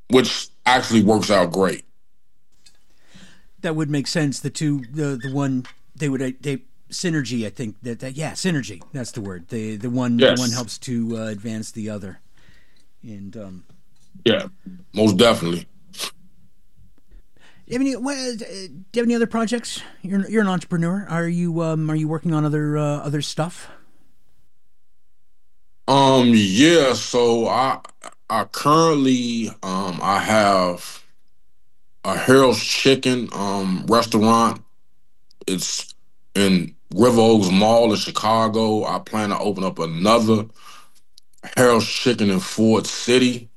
which actually works out great. That would make sense. The one synergy. I think synergy. That's the word. The one helps to advance the other. And yeah, most definitely. Do you have any other projects? You're an entrepreneur. Are you working on other stuff? Yeah. So I currently I have a Harold's Chicken restaurant. It's in River Oaks Mall in Chicago. I plan to open up another Harold's Chicken in Ford City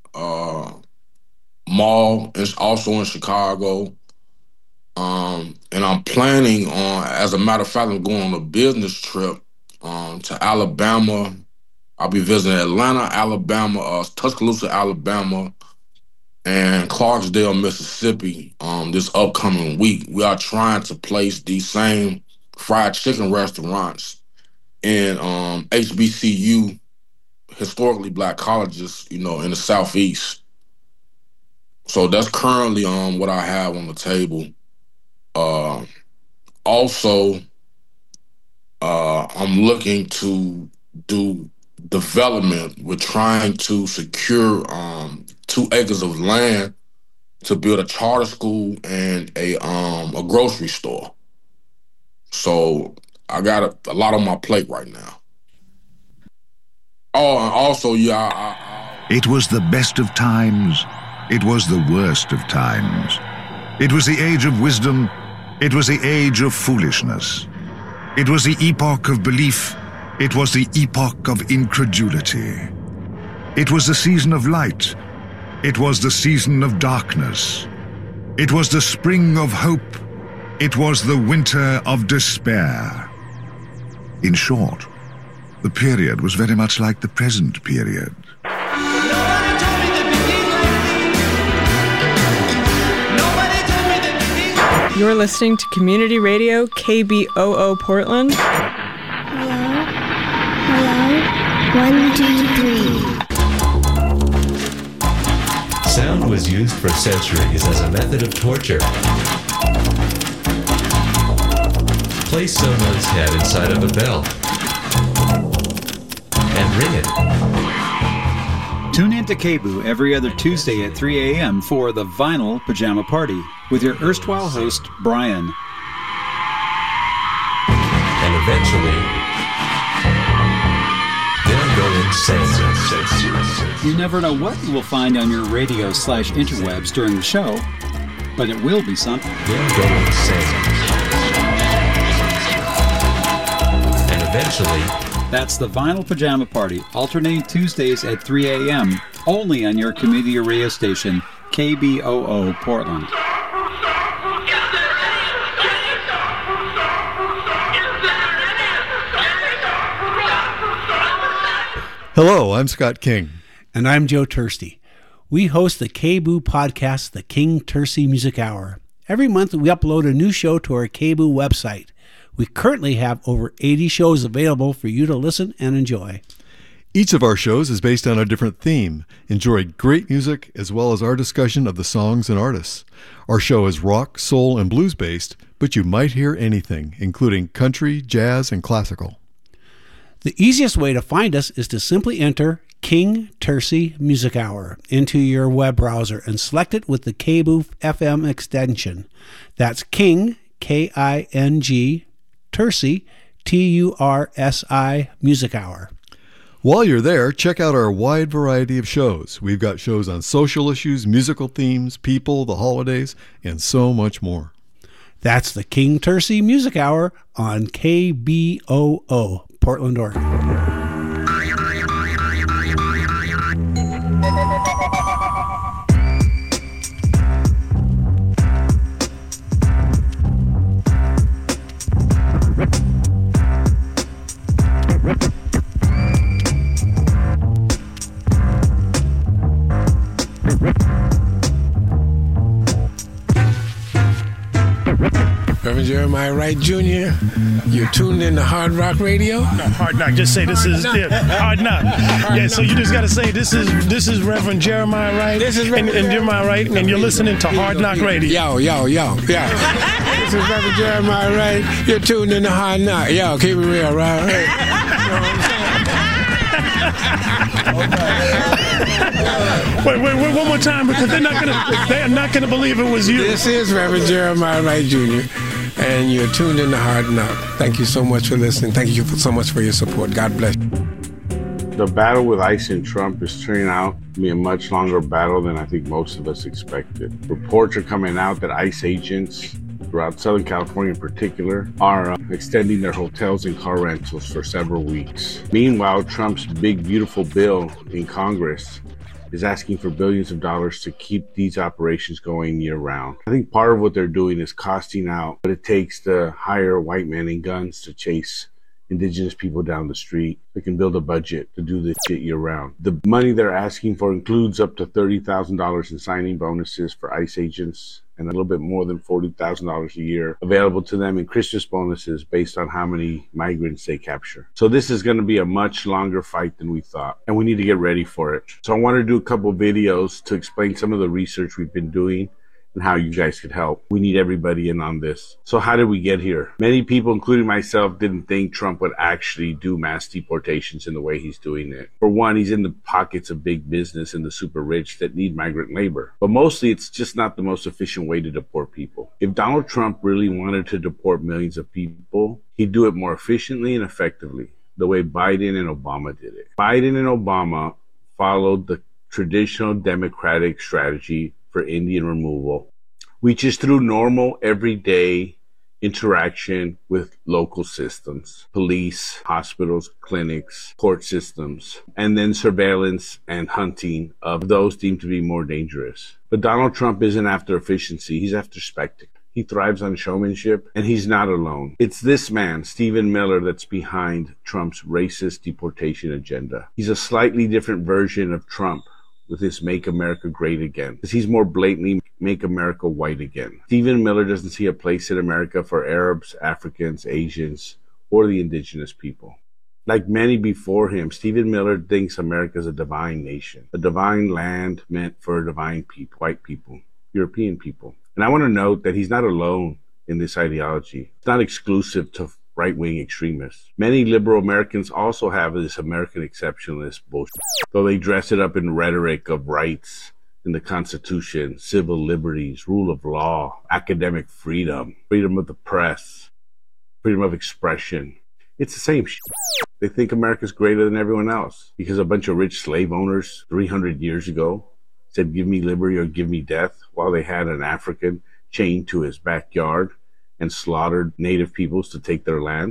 Mall. It's also in Chicago. And I'm planning on, as a matter of fact, I'm going on a business trip to Alabama. I'll be visiting Atlanta, Alabama, Tuscaloosa, Alabama, and Clarksdale, Mississippi this upcoming week. We are trying to place these same fried chicken restaurants in HBCU, historically black colleges, in the Southeast. So that's currently what I have on the table. Also, I'm looking to do development. We're trying to secure 2 acres of land to build a charter school and a grocery store. So I got a lot on my plate right now. Oh, and also, It was the best of times. It was the worst of times. It was the age of wisdom. It was the age of foolishness. It was the epoch of belief. It was the epoch of incredulity. It was the season of light. It was the season of darkness. It was the spring of hope. It was the winter of despair. In short, the period was very much like the present period. You're listening to Community Radio KBOO Portland. Hello. 1, 2, 3. Sound was used for centuries as a method of torture. Place someone's head inside of a bell and ring it. Tune in to KBOO every other Tuesday at 3 a.m. for the Vinyl Pajama Party with your erstwhile host, Brian. And eventually, they'll go insane. You never know what you will find on your radio/interwebs during the show, but it will be something. They'll go insane. And eventually, that's the Vinyl Pajama Party, alternating Tuesdays at 3 a.m., only on your community radio station, KBOO Portland. Hello, I'm Scott King. And I'm Joe Tursty. We host the KBOO podcast, the King Tursey Music Hour. Every month we upload a new show to our KBOO website. We currently have over 80 shows available for you to listen and enjoy. Each of our shows is based on a different theme. Enjoy great music as well as our discussion of the songs and artists. Our show is rock, soul, and blues based, but you might hear anything, including country, jazz, and classical. The easiest way to find us is to simply enter King Tursey Music Hour into your web browser and select it with the KBOO FM extension. That's King, K-I-N-G, Tursey, T-U-R-S-I, Music Hour. While you're there, check out our wide variety of shows. We've got shows on social issues, musical themes, people, the holidays, and so much more. That's the King Tursey Music Hour on KBOO, Portland, Oregon. Jeremiah Wright Jr. You're tuned in to Hard Rock Radio. No, Hard Knock. Just say this is Hard Knock. Yeah, so you just got to say this is Reverend Jeremiah Wright. This is Reverend Jeremiah Wright, and you're listening to Hard Knock Radio. Yo. This is Reverend Jeremiah Wright. You're tuned in to Hard Knock. Yo, keep it real, right? Wait, one more time, because they are not gonna believe it was you. This is Reverend Jeremiah Wright Jr., and you're tuned in to Hard Knock. Thank you so much for listening. Thank you so much for your support. God bless you. The battle with ICE and Trump is turning out to be a much longer battle than I think most of us expected. Reports are coming out that ICE agents throughout Southern California in particular are extending their hotels and car rentals for several weeks. Meanwhile, Trump's big, beautiful bill in Congress is asking for billions of dollars to keep these operations going year-round. I think part of what they're doing is costing out what it takes to hire white men in guns to chase indigenous people down the street. They can build a budget to do this shit year-round. The money they're asking for includes up to $30,000 in signing bonuses for ICE agents and a little bit more than $40,000 a year available to them in Christmas bonuses based on how many migrants they capture. So this is going to be a much longer fight than we thought, and we need to get ready for it. So I want to do a couple videos to explain some of the research we've been doing and how you guys could help. We need everybody in on this. So how did we get here? Many people, including myself, didn't think Trump would actually do mass deportations in the way he's doing it. For one, he's in the pockets of big business and the super rich that need migrant labor. But mostly, it's just not the most efficient way to deport people. If Donald Trump really wanted to deport millions of people, he'd do it more efficiently and effectively, the way Biden and Obama did it. Biden and Obama followed the traditional Democratic strategy for Indian removal, which is through normal, everyday interaction with local systems, police, hospitals, clinics, court systems, and then surveillance and hunting of those deemed to be more dangerous. But Donald Trump isn't after efficiency, he's after spectacle. He thrives on showmanship, and he's not alone. It's this man, Stephen Miller, that's behind Trump's racist deportation agenda. He's a slightly different version of Trump with his Make America Great Again, because he's more blatantly Make America White Again. Stephen Miller doesn't see a place in America for Arabs, Africans, Asians, or the indigenous people. Like many before him, Stephen Miller thinks America is a divine nation, a divine land meant for divine people, white people, European people. And I want to note that he's not alone in this ideology. It's not exclusive to right-wing extremists. Many liberal Americans also have this American exceptionalist bullshit, though they dress it up in rhetoric of rights in the Constitution, civil liberties, rule of law, academic freedom, freedom of the press, freedom of expression. It's the same shit. They think America's greater than everyone else because a bunch of rich slave owners 300 years ago said, give me liberty or give me death, while they had an African chained to his backyard and slaughtered native peoples to take their land.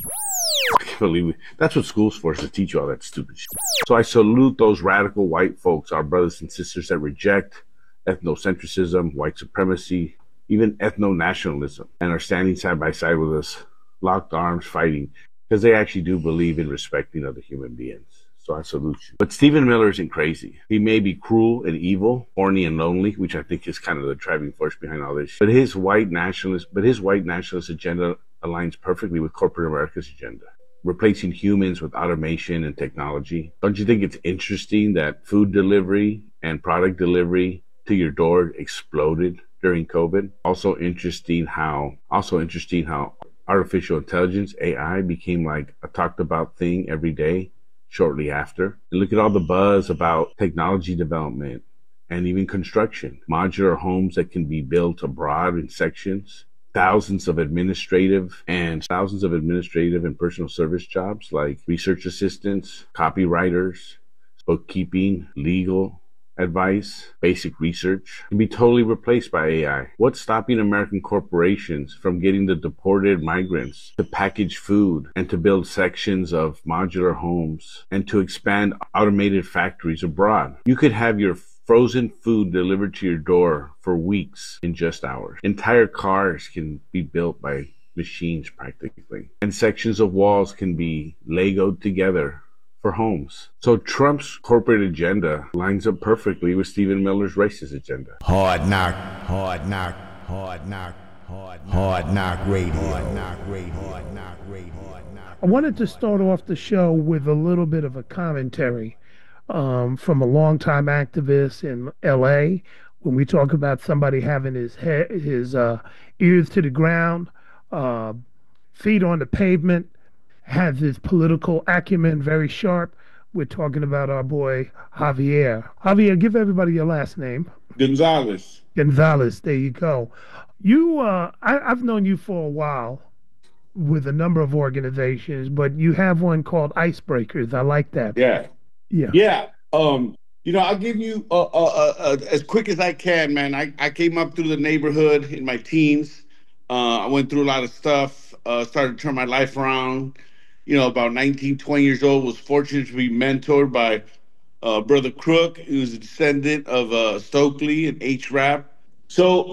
I can't believe it. That's what school's for, to teach you all that stupid shit. So I salute those radical white folks, our brothers and sisters that reject ethnocentrism, white supremacy, even ethno-nationalism, and are standing side by side with us, locked arms, fighting, because they actually do believe in respecting other human beings. So I salute you. But Stephen Miller isn't crazy. He may be cruel and evil, horny and lonely, which I think is kind of the driving force behind all this. But his white nationalist agenda aligns perfectly with corporate America's agenda, replacing humans with automation and technology. Don't you think it's interesting that food delivery and product delivery to your door exploded during COVID? Also interesting how artificial intelligence, AI, became like a talked about thing every day shortly after. And look at all the buzz about technology development and even construction. Modular homes that can be built abroad in sections. Thousands of administrative and personal service jobs like research assistants, copywriters, bookkeeping, legal advice, basic research can be totally replaced by AI. What's stopping American corporations from getting the deported migrants to package food and to build sections of modular homes and to expand automated factories abroad? You could have your frozen food delivered to your door for weeks in just hours. Entire cars can be built by machines practically. And sections of walls can be Legoed together for homes. So Trump's corporate agenda lines up perfectly with Stephen Miller's racist agenda. Hard knock, hard knock, hard knock, Hard Knock Radio. I wanted to start off the show with a little bit of a commentary from a longtime activist in L.A. When we talk about somebody having his ears to the ground, feet on the pavement, has his political acumen very sharp, we're talking about our boy Javier. Javier, give everybody your last name. Gonzalez. Gonzalez, there you go. You, I've known you for a while with a number of organizations, but you have one called Icebreakers. I like that. Yeah. I'll give you as quick as I can, man. I came up through the neighborhood in my teens. I went through a lot of stuff, started to turn my life around. About 19, 20 years old, was fortunate to be mentored by Brother Crook, who's a descendant of Stokely and H-Rap. So,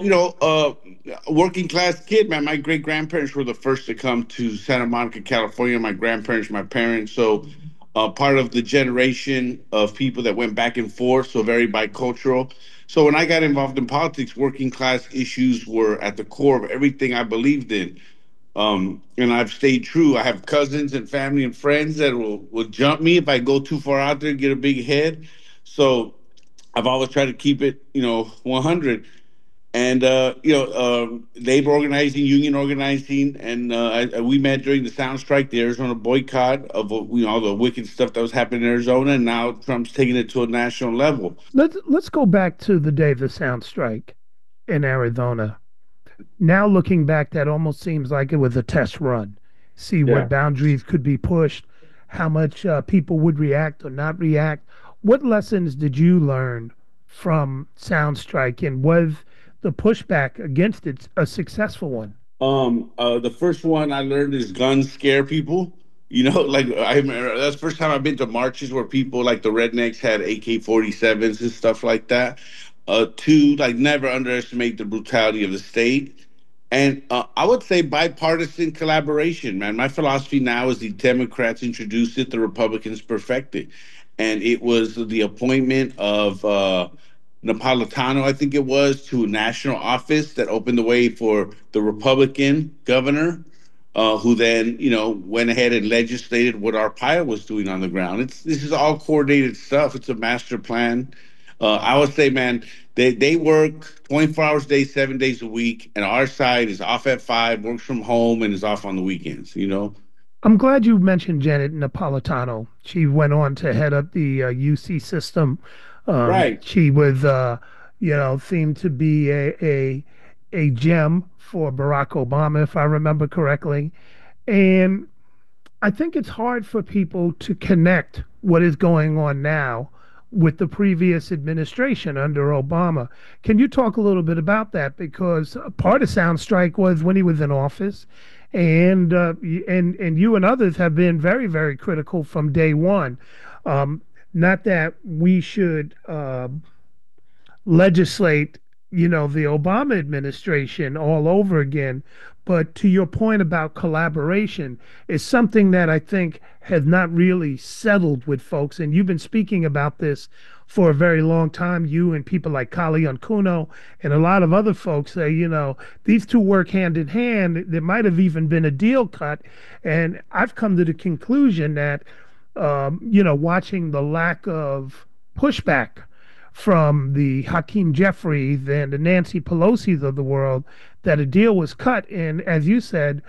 working class kid, man. My great-grandparents were the first to come to Santa Monica, California. My grandparents, my parents. So part of the generation of people that went back and forth, so very bicultural. So when I got involved in politics, working class issues were at the core of everything I believed in. And I've stayed true. I have cousins and family and friends that will jump me if I go too far out there and get a big head. So I've always tried to keep it, 100. And, labor organizing, union organizing, and we met during the sound strike, the Arizona boycott of all the wicked stuff that was happening in Arizona, and now Trump's taking it to a national level. Let's go back to the day of the sound strike in Arizona. Now looking back, that almost seems like it was a test run. See what boundaries could be pushed, how much people would react or not react. What lessons did you learn from sound strike, and was the pushback against it a successful one? The first one I learned is guns scare people. I remember that's the first time I've been to marches where people like the rednecks had AK-47s and stuff like that. Two, never underestimate the brutality of the state. And I would say bipartisan collaboration, man. My philosophy now is the Democrats introduced it, the Republicans perfected. And it was the appointment of Napolitano, I think it was, to national office that opened the way for the Republican governor, who then, went ahead and legislated what Arpaio was doing on the ground. This is all coordinated stuff. It's a master plan. I would say, man, they work 24 hours a day, 7 days a week, and our side is off at 5, works from home, and is off on the weekends, I'm glad you mentioned Janet Napolitano. She went on to head up the UC system. Right. She was, seemed to be a gem for Barack Obama, if I remember correctly. And I think it's hard for people to connect what is going on now with the previous administration under Obama. Can you talk a little bit about that? Because part of Sound Strike was when he was in office, and you and others have been very, very critical from day one. Not that we should legislate, the Obama administration all over again, but to your point about collaboration is something that I think has not really settled with folks. And you've been speaking about this for a very long time. You and people like Kali Unkuno and a lot of other folks say, these two work hand in hand. There might have even been a deal cut. And I've come to the conclusion that, watching the lack of pushback from the Hakeem Jeffries and the Nancy Pelosi's of the world, that a deal was cut. And as you said,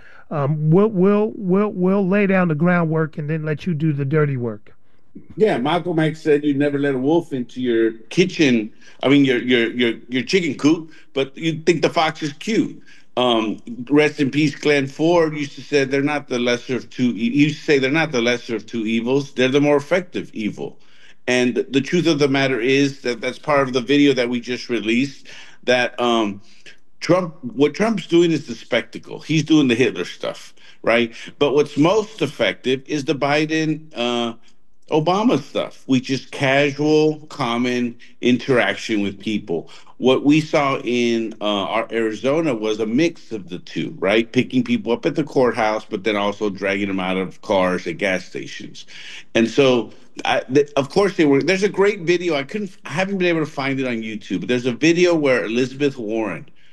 we'll lay down the groundwork and then let you do the dirty work. Yeah, Malcolm X said you never let a wolf into your kitchen. I mean, your chicken coop, but you think the fox is cute. Rest in peace, Glenn Ford used to say they're not the lesser of two. He used to say they're not the lesser of two evils. They're the more effective evil. And the truth of the matter is that's part of the video that we just released. That what Trump's doing is the spectacle. He's doing the Hitler stuff, right? But what's most effective is the Biden Obama stuff, which is casual, common interaction with people. What we saw in our Arizona was a mix of the two, right? Picking people up at the courthouse, but then also dragging them out of cars at gas stations. And so, of course, they were. There's a great video. I haven't been able to find it on YouTube, but there's a video where Elizabeth Warren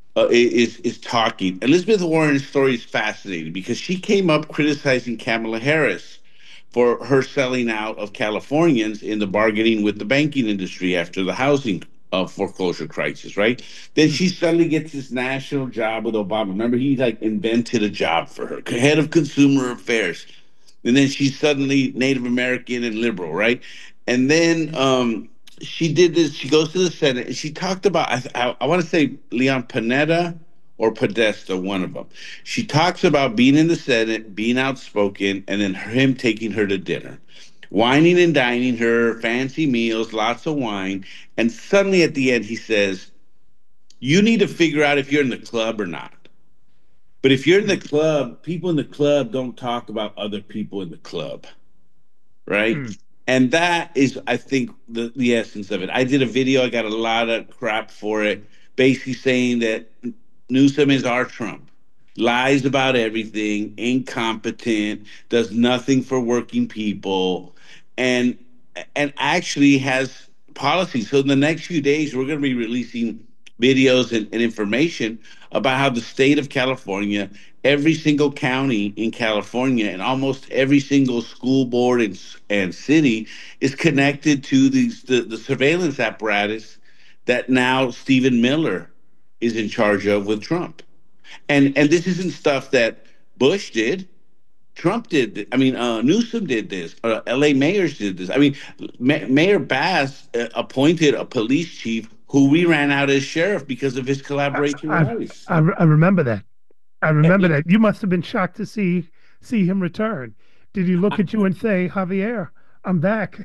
is talking. Elizabeth Warren's story is fascinating because she came up criticizing Kamala Harris for her selling out of Californians in the bargaining with the banking industry after the housing foreclosure crisis, right? Then she suddenly gets this national job with Obama. Remember, he like invented a job for her, head of consumer affairs. And then she's suddenly Native American and liberal, right? And then she did this. She goes to the Senate and she talked about, I want to say Leon Panetta or Podesta, one of them. She talks about being in the Senate, being outspoken, and then him taking her to dinner, whining and dining her, fancy meals, lots of wine. And suddenly at the end, he says, you need to figure out if you're in the club or not. But if you're in the club, people in the club don't talk about other people in the club, right? And that is, I think, the essence of it. I did a video. I got a lot of crap for it, basically saying that Newsom is our Trump, lies about everything, incompetent, does nothing for working people, and actually has policies. So in the next few days, we're going to be releasing videos and information about how the state of California, every single county in California, and almost every single school board and city is connected to the surveillance apparatus that now Stephen Miller is in charge of with Trump. And this isn't stuff that Bush did. Trump did. I mean, Newsom did this. L.A. mayors did this. I mean, Mayor Bass appointed a police chief who we ran out as sheriff because of his collaboration with ICE. I remember that. I remember that. You must have been shocked to see him return. Did he look at you and say, Javier, I'm back?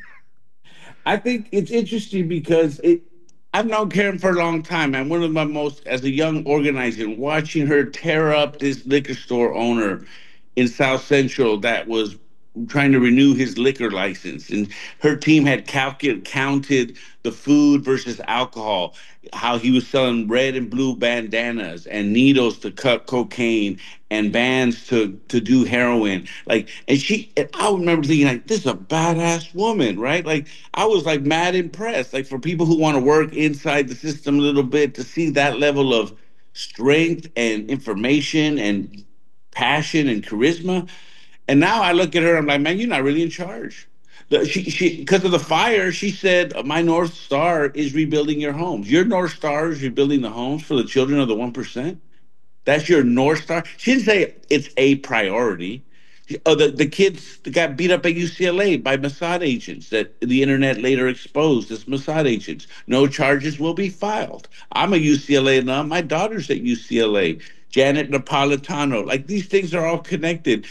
I think it's interesting because I've known Karen for a long time. I'm one of my most, as a young organizer, watching her tear up this liquor store owner in South Central that was trying to renew his liquor license. And her team had counted the food versus alcohol, how he was selling red and blue bandanas and needles to cut cocaine and bands to do heroin. And I remember thinking, like, this is a badass woman, right? Like, I was like mad impressed. Like, for people who want to work inside the system a little bit, to see that level of strength and information and passion and charisma. And now I look at her, I'm like, man, you're not really in charge. She because of the fire, she said, my North Star is rebuilding your homes. Your North Star is rebuilding the homes for the children of the 1%. That's your North Star. She didn't say it's a priority. The kids that got beat up at UCLA by Mossad agents that the internet later exposed as Mossad agents. No charges will be filed. I'm a UCLA alum. My daughter's at UCLA. Janet Napolitano. Like, these things are all connected.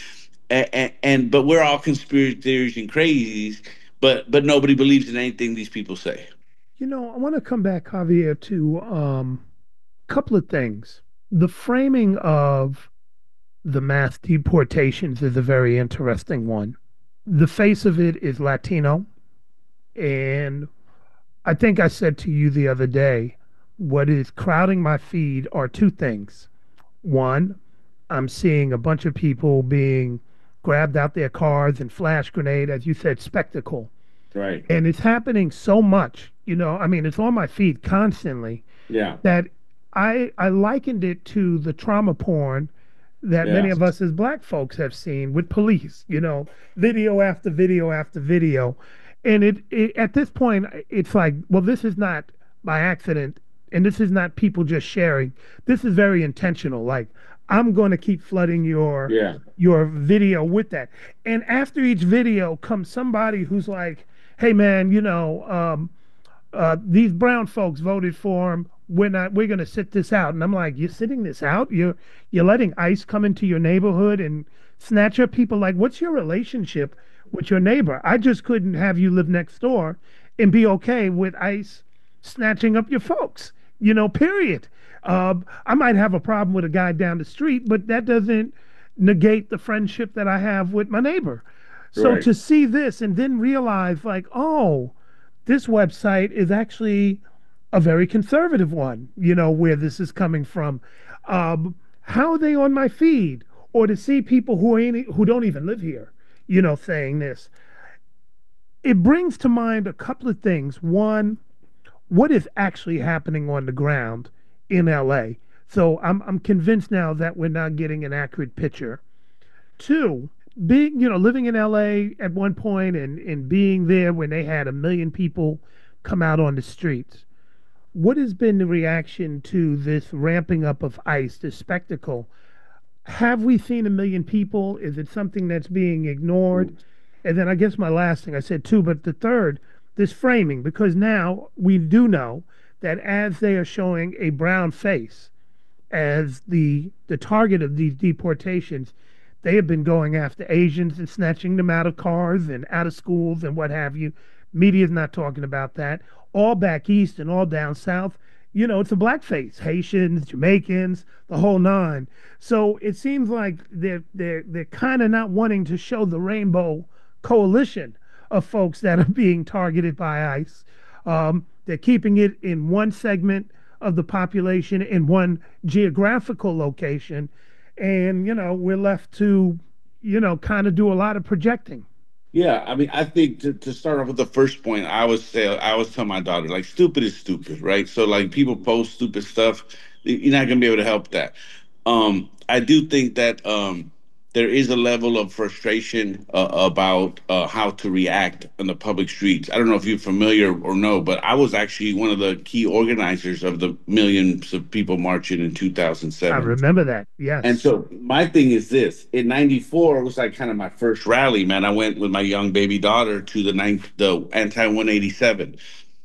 But we're all conspiracy theories and crazies, but nobody believes in anything these people say. You know, I want to come back, Javier, to a couple of things. The framing of the mass deportations is a very interesting one. The face of it is Latino. And I think I said to you the other day, what is crowding my feed are two things. One, I'm seeing a bunch of people being grabbed out their cars and flash grenade, as you said, spectacle. Right. And it's happening so much, you know, I mean, it's on my feed constantly. Yeah. That I likened it to the trauma porn that many of us as Black folks have seen with police, you know, video after video after video. And it at this point, it's like, well, this is not by accident, and this is not people just sharing. This is very intentional. Like, I'm going to keep flooding your video with that. And after each video comes somebody who's like, hey, man, you know, these brown folks voted for him. We're going to sit this out. And I'm like, you're sitting this out? You're letting ICE come into your neighborhood and snatch up people? Like, what's your relationship with your neighbor? I just couldn't have you live next door and be okay with ICE snatching up your folks, you know, period. I might have a problem with a guy down the street, but that doesn't negate the friendship that I have with my neighbor. So to see this and then realize, like, oh, this website is actually a very conservative one, you know, where this is coming from. How are they on my feed? Or to see people who don't even live here, you know, saying this. It brings to mind a couple of things. One, what is actually happening on the ground in LA? So I'm convinced now that we're not getting an accurate picture. Two, being, living in LA at one point and being there when they had 1 million people come out on the streets. What has been the reaction to this ramping up of ICE, this spectacle? Have we seen 1 million people? Is it something that's being ignored? And then I guess my last thing, I said two, but the third, this framing, because now we do know that as they are showing a brown face as the target of these deportations, they have been going after Asians and snatching them out of cars and out of schools and what have you. Media's not talking about that. All back east and all down south, it's a blackface. Haitians, Jamaicans, the whole nine. So it seems like they're kind of not wanting to show the rainbow coalition of folks that are being targeted by ICE. They're keeping it in one segment of the population in one geographical location. And, we're left to, kind of do a lot of projecting. Yeah, I mean, I think to start off with the first point, I always tell my daughter, like, stupid is stupid, right? So, like, people post stupid stuff, you're not going to be able to help that. I do think that there is a level of frustration about how to react on the public streets. I don't know if you're familiar or no, but I was actually one of the key organizers of the millions of people marching in 2007. I remember that, yes. And so my thing is this. In 94, it was like kind of my first rally, man. I went with my young baby daughter to the anti-187.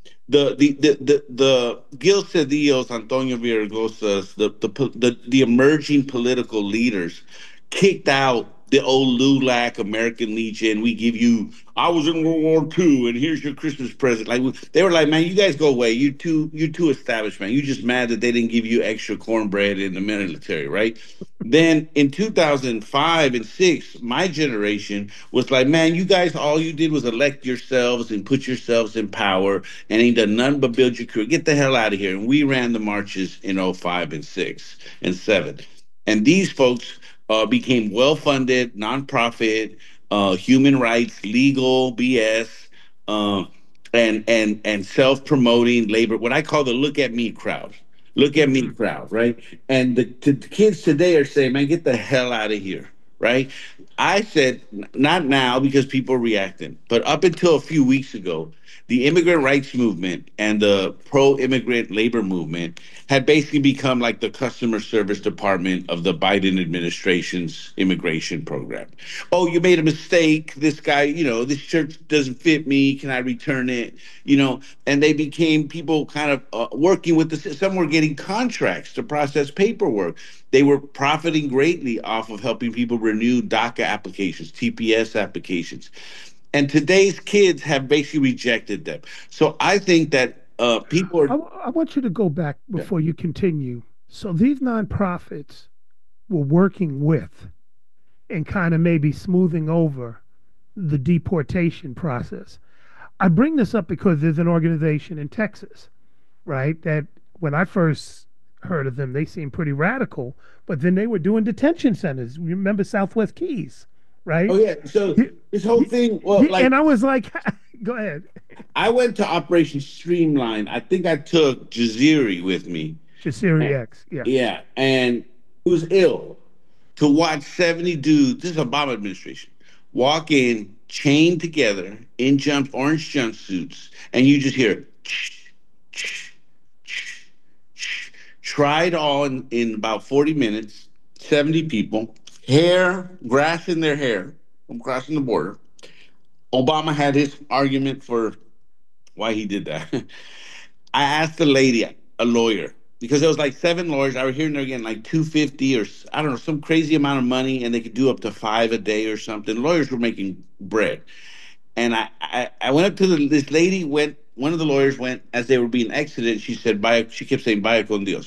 The Gil Cedillos, Antonio Villaragosas, the emerging political leaders kicked out the old LULAC, American Legion. We give you, I was in World War II, and here's your Christmas present. Like, they were like, man, you guys go away. You too established, man. You just mad that they didn't give you extra cornbread in the military, right? Then in 2005 and 6, my generation was like, man, you guys, all you did was elect yourselves and put yourselves in power and ain't done nothing but build your career. Get the hell out of here. And we ran the marches in 05 and 6 and 7. And these folks became well-funded, nonprofit, human rights, legal BS, and self-promoting labor. What I call the "look at me" crowd. Look at me crowd, right? And the kids today are saying, "Man, get the hell out of here." Right? I said, not now because people are reacting, but up until a few weeks ago, the immigrant rights movement and the pro-immigrant labor movement had basically become like the customer service department of the Biden administration's immigration program. Oh, you made a mistake. This guy, this shirt doesn't fit me. Can I return it? And they became people kind of working with some were getting contracts to process paperwork. They were profiting greatly off of helping people renew DACA applications, TPS applications. And today's kids have basically rejected them. So I think that people are... I want you to go back before you continue. So these nonprofits were working with and kind of maybe smoothing over the deportation process. I bring this up because there's an organization in Texas, right, that when I first heard of them, they seemed pretty radical, but then they were doing detention centers. You remember Southwest Keys, right? Oh, yeah. So this whole thing, and I was like, go ahead. I went to Operation Streamline. I think I took Jaziri with me. Jaziri X, yeah. Yeah, and it was ill to watch 70 dudes, this is Obama administration, walk in, chained together, in orange jumpsuits, and you just hear, tried on in about 40 minutes, 70 people, grass in their hair from crossing the border. Obama had his argument for why he did that. I asked the lady, a lawyer, because there was like 7 lawyers. I was hearing they're getting like $250 or I don't know, some crazy amount of money, and they could do up to 5 a day or something. Lawyers were making bread. And I went up to this lady, one of the lawyers went, as they were being exited, she said, she kept saying, vaya con Dios,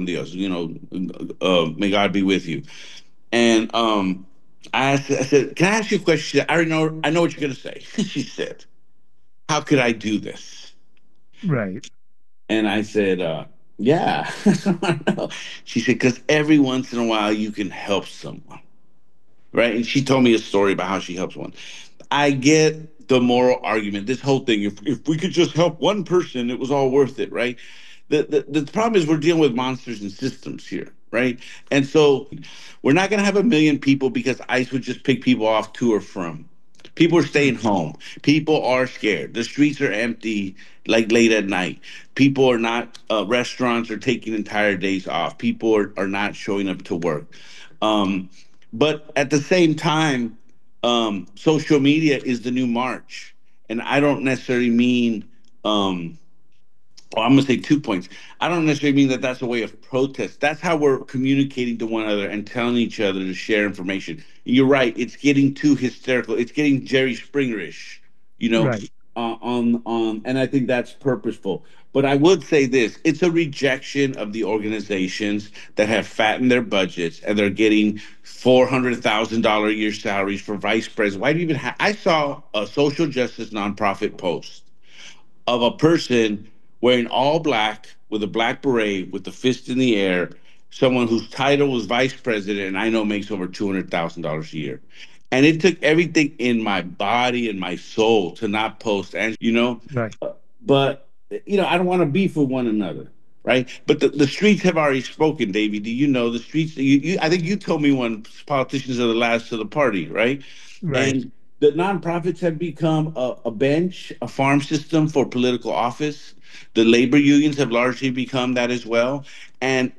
may God be with you. And I said, can I ask you a question? She said, I know what you're going to say. She said, how could I do this? Right. And I said, yeah. She said, because every once in a while you can help someone. Right. And she told me a story about how she helps one. I get the moral argument, this whole thing. If we could just help one person, it was all worth it. Right. the problem is we're dealing with monsters and systems here, right? And so we're not going to have 1 million people because ICE would just pick people off to or from. People are staying home. People are scared. The streets are empty, like late at night. People are not, restaurants are taking entire days off. People are not showing up to work. But at the same time, social media is the new march. And I don't necessarily mean, well, I'm going to say 2 points. I don't necessarily mean that that's a way of protest. That's how we're communicating to one another and telling each other to share information. You're right. It's getting too hysterical. It's getting Jerry Springerish, you know, Right. And I think that's purposeful. But I would say this: it's a rejection of the organizations that have fattened their budgets and they're getting $400,000 a year salaries for vice president. Why do you even have? I saw a social justice nonprofit post of a person wearing all black with a black beret with the fist in the air, someone whose title was vice president and I know makes over $200,000 a year. And it took everything in my body and my soul to not post, and you know, Right. but you know, I don't want to beef with one another, right? But the streets have already spoken, Davey. Do you know the streets? I think you told me when politicians are the last to the party, right? Right. And the nonprofits have become a bench, a farm system for political office. The labor unions have largely become that as well. And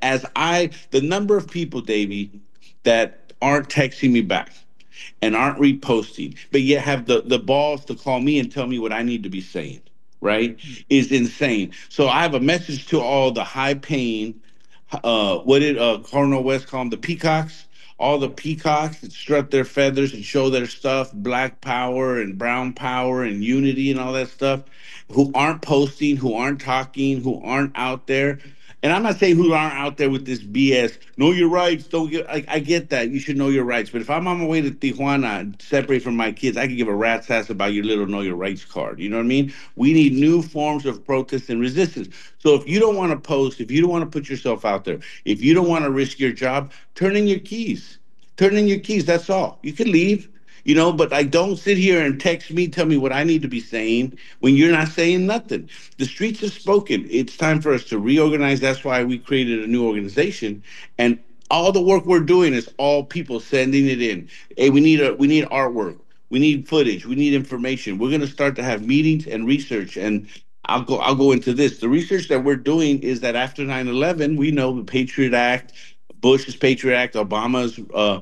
the number of people, Davey, that aren't texting me back and aren't reposting, but yet have the balls to call me and tell me what I need to be saying, right, is insane. So I have a message to all the high paying, what did Cornel West call them, the peacocks? All the peacocks that strut their feathers and show their stuff, black power and brown power and unity and all that stuff, who aren't posting, who aren't talking, who aren't out there. And I'm not saying who aren't out there with this BS. Know your rights. Don't get. I get that. You should know your rights. But if I'm on my way to Tijuana and separate from my kids, I could give a rat's ass about your little know your rights card. You know what I mean? We need new forms of protest and resistance. So if you don't want to post, if you don't want to put yourself out there, if you don't want to risk your job, turn in your keys. Turn in your keys. That's all. You can leave. You know, but I don't sit here and text me, tell me what I need to be saying when you're not saying nothing. The streets have spoken. It's time for us to reorganize. That's why we created a new organization. And all the work we're doing is all people sending it in. Hey, we need artwork. We need footage. We need information. We're going to start to have meetings and research. And I'll go into this. The research that we're doing is that after 9/11, we know the Patriot Act, Bush's Patriot Act, Obama's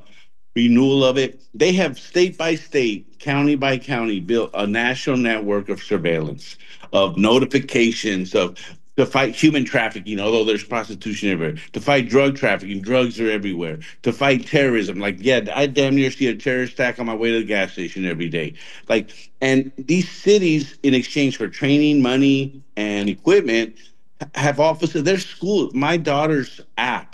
renewal of it. They have state by state, county by county, built a national network of surveillance, of notifications, to fight human trafficking, although there's prostitution everywhere, to fight drug trafficking, drugs are everywhere, to fight terrorism. Like, yeah, I damn near see a terrorist attack on my way to the gas station every day. Like, and these cities, in exchange for training, money, and equipment, have offices. There's schools. My daughter's app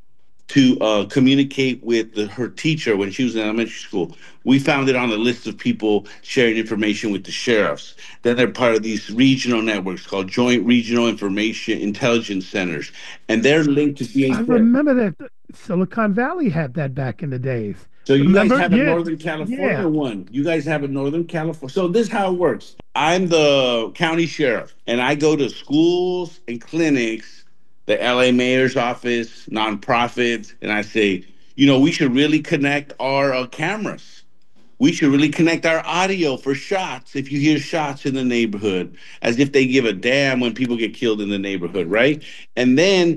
to communicate with her teacher when she was in elementary school. We found it on the list of people sharing information with the sheriffs. Then they're part of these regional networks called Joint Regional Information Intelligence Centers. And they're linked to DHS. I remember that Silicon Valley had that back in the days. So you Remember? guys have a Yeah. Northern California Yeah. one. You guys have a Northern California. So this is how it works. I'm the county sheriff, and I go to schools and clinics, the LA mayor's office, nonprofits, and I say, you know, we should really connect our cameras. We should really connect our audio for shots. If you hear shots in the neighborhood, as if they give a damn when people get killed in the neighborhood, right? And then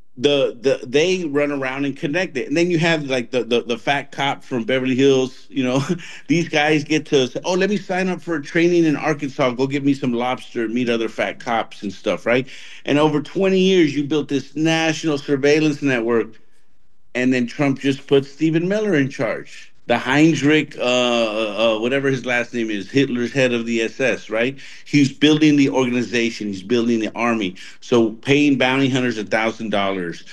they run around and connect it. And then you have like the fat cop from Beverly Hills, you know, these guys get to say, oh, let me sign up for a training in Arkansas, go get me some lobster, meet other fat cops and stuff, right? And over 20 years, you built this national surveillance network. And then Trump just put Stephen Miller in charge. The Heinrich, whatever his last name is, Hitler's head of the SS, right? He's building the organization. He's building the army. So paying bounty hunters $1,000,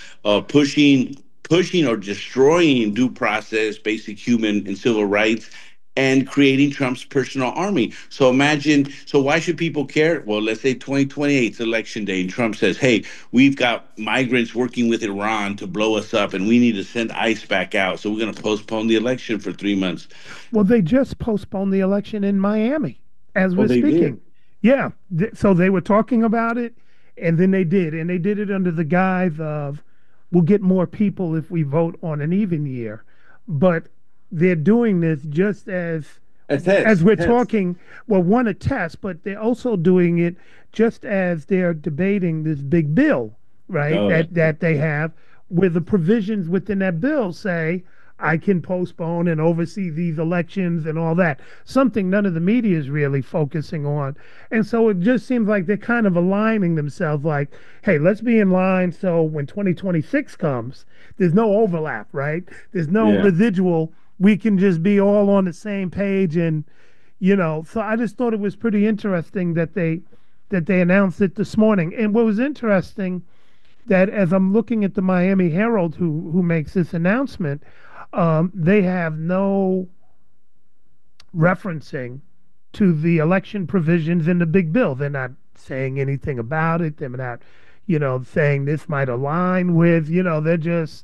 pushing or destroying due process, basic human and civil rights, and creating Trump's personal army. So imagine, so why should people care? Well, let's say 2028 is election day, and Trump says, hey, we've got migrants working with Iran to blow us up, and we need to send ICE back out. So we're going to postpone the election for 3 months. Well, they just postponed the election in Miami as we're they speaking. did? Yeah. So they were talking about it, And then they did. And they did it under the guise of, we'll get more people if we vote on an even year. But they're doing this just as we're talking, well, one, a test, but they're also doing it just as they're debating this big bill, right, that they have, where the provisions within that bill say, I can postpone and oversee these elections and all that, something none of the media is really focusing on. And so it just seems like they're kind of aligning themselves like, hey, let's be in line so when 2026 comes, there's no overlap, right? There's no residual. We can just be all on the same page. And, so I just thought it was pretty interesting that they announced it this morning. And what was interesting, that as I'm looking at the Miami Herald, who makes this announcement, they have no referencing to the election provisions in the big bill. They're not saying anything about it. They're not, saying this might align with, they're just,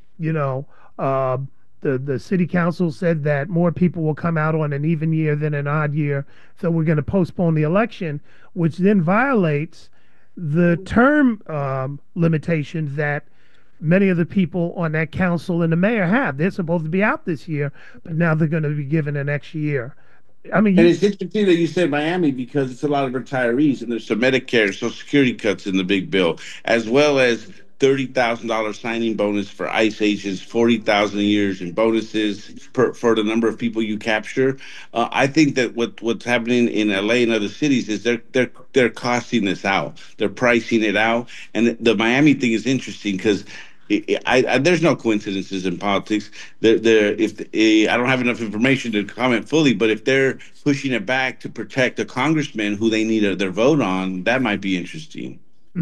the city council said that more people will come out on an even year than an odd year. So we're going to postpone the election, which then violates the term limitations that many of the people on that council and the mayor have. They're supposed to be out this year, but now they're going to be given an extra year. I mean, and it's interesting that you said Miami, because it's a lot of retirees, and there's some Medicare, Social Security cuts in the big bill, as well as $30,000 signing bonus for ICE agents, $40,000 a year in bonuses for the number of people you capture. I think that what's happening in LA and other cities is they're costing this out. They're pricing it out, and the Miami thing is interesting because there's no coincidences in politics. I don't have enough information to comment fully, but if they're pushing it back to protect a congressman who they need their vote on, that might be interesting.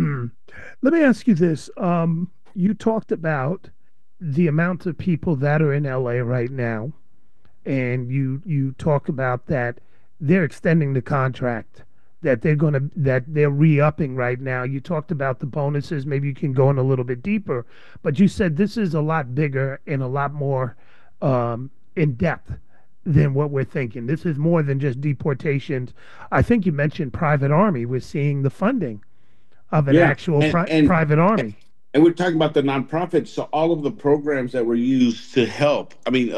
Let me ask you this. You talked about the amount of people that are in LA right now, and you talk about that they're extending the contract, that they're re-upping right now. You talked about the bonuses. Maybe you can go in a little bit deeper, but you said this is a lot bigger and a lot more in depth than what we're thinking. This is more than just deportations. I think you mentioned private army. We're seeing the funding of an actual private army. And we're talking about the nonprofits. So all of the programs that were used to help. I mean,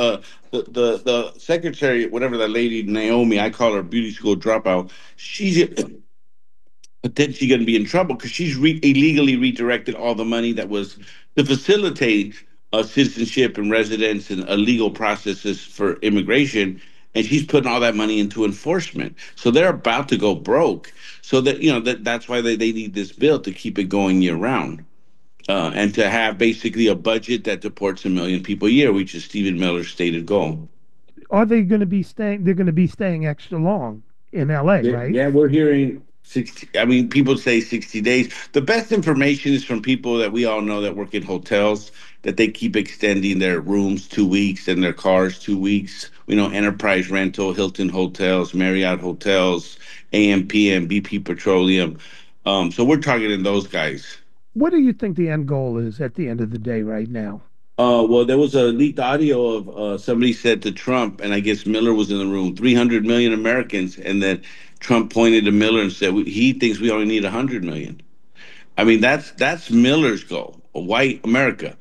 the secretary, whatever that lady, Naomi, I call her beauty school dropout. She's potentially going to be in trouble because she's illegally redirected all the money that was to facilitate citizenship and residence and legal processes for immigration. And she's putting all that money into enforcement. So they're about to go broke. So that's why they need this bill to keep it going year round. And to have basically a budget that deports 1 million people a year, which is Stephen Miller's stated goal. Are they going to be staying? They're going to be staying extra long in LA, right? Yeah, we're hearing 60. I mean, people say 60 days. The best information is from people that we all know that work in hotels, that they keep extending their rooms 2 weeks and their cars 2 weeks. We know Enterprise Rental, Hilton Hotels, Marriott Hotels, AMPM, BP Petroleum. So we're targeting those guys. What do you think the end goal is at the end of the day right now? Well, there was a leaked audio of somebody said to Trump, and I guess Miller was in the room, 300 million Americans, and then Trump pointed to Miller and said he thinks we only need 100 million. I mean, that's Miller's goal, a white America.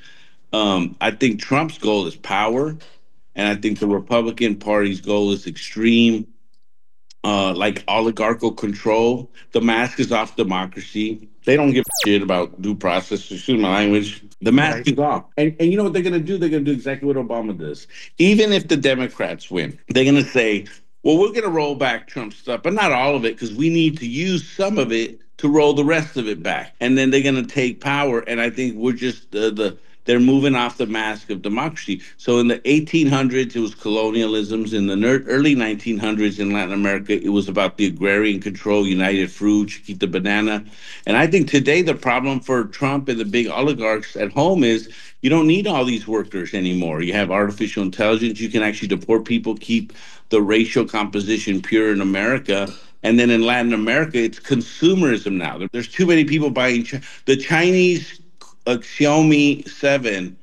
I think Trump's goal is power, and I think the Republican Party's goal is extreme, like oligarchical control. The mask is off democracy. They don't give a shit about due process. Excuse my language. The mask is off. And you know what they're going to do? They're going to do exactly what Obama does. Even if the Democrats win, they're going to say, well, we're going to roll back Trump's stuff, but not all of it, because we need to use some of it to roll the rest of it back. And then they're going to take power. And I think we're just they're moving off the mask of democracy. So in the 1800s, it was colonialisms. In the early 1900s in Latin America, it was about the agrarian control, United Fruit, Chiquita Banana. And I think today the problem for Trump and the big oligarchs at home is you don't need all these workers anymore. You have artificial intelligence. You can actually deport people, keep the racial composition pure in America. And then in Latin America, it's consumerism now. There's too many people buying the Chinese Xiaomi 7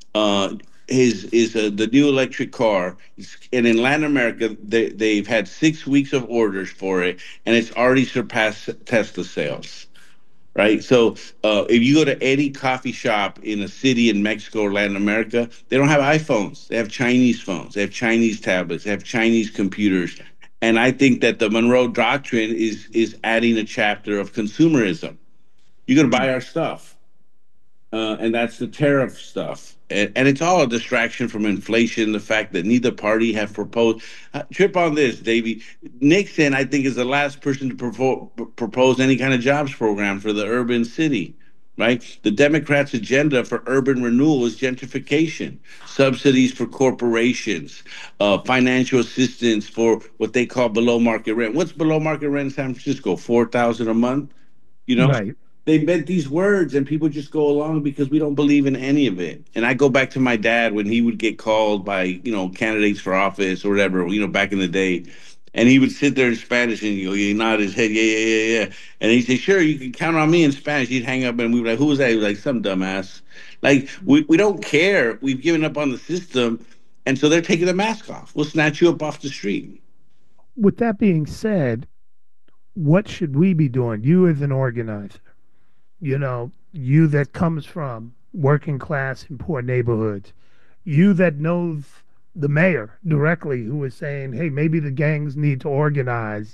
is the new electric car, and in Latin America they've had 6 weeks of orders for it, and it's already surpassed Tesla sales. right? So if you go to any coffee shop in a city in Mexico or Latin America, they don't have iPhones. They have Chinese phones. They have Chinese tablets. They have Chinese computers. And I think that the Monroe Doctrine is adding a chapter of consumerism. You're going to buy our stuff. And that's the tariff stuff. And it's all a distraction from inflation, the fact that neither party have proposed. Trip on this, Davey. Nixon, I think, is the last person to propose any kind of jobs program for the urban city, right? The Democrats' agenda for urban renewal is gentrification, subsidies for corporations, financial assistance for what they call below market rent. What's below market rent in San Francisco? $4,000 a month? You know? Right. They meant these words and people just go along because we don't believe in any of it. And I go back to my dad when he would get called by, candidates for office or whatever, back in the day. And he would sit there in Spanish and he'd nod his head, yeah. And he'd say, sure, you can count on me in Spanish. He'd hang up and we'd be like, who was that? He was like, some dumbass. Like, we don't care. We've given up on the system. And so they're taking the mask off. We'll snatch you up off the street. With that being said, what should we be doing? You as an organizer. You that comes from working class in poor neighborhoods, you that knows the mayor directly who is saying, hey, maybe the gangs need to organize,